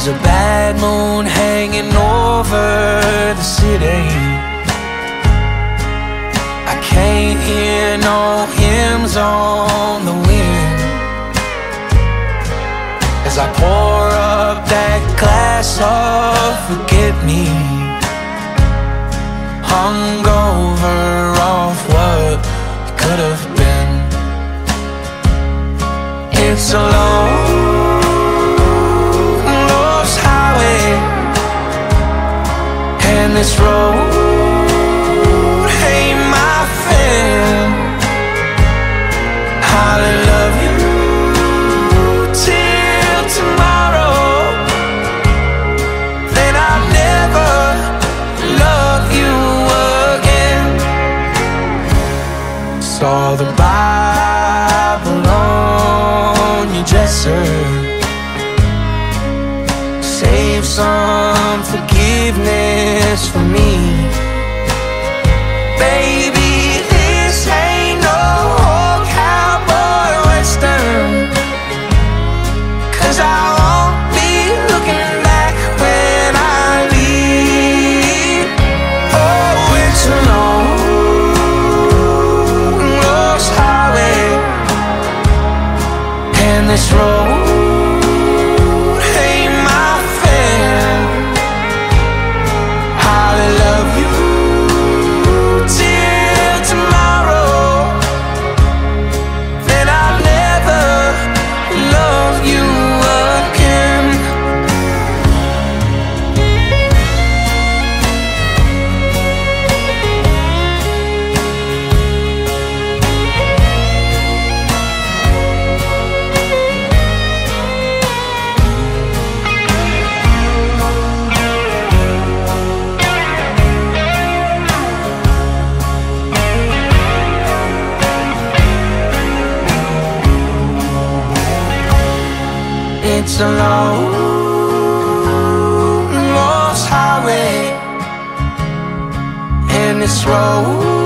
There's a bad moon hanging over the city. I can't hear no hymns on the wind as I pour up that glass of forget-me, hungover off what could have been. It's a long, lost highway, and this road ain't my friend. I'll love you till tomorrow, then I'll never love you again. Saw the Bible on your dresser, save some forgiveness for me. Baby, this ain't no old cowboy western, 'cause I won't be looking back when I leave. Oh, it's a long, lost highway, and this road ain't my friend. I'll love you till tomorrow, then I'll never love you again. It's a long, lost highway, and this road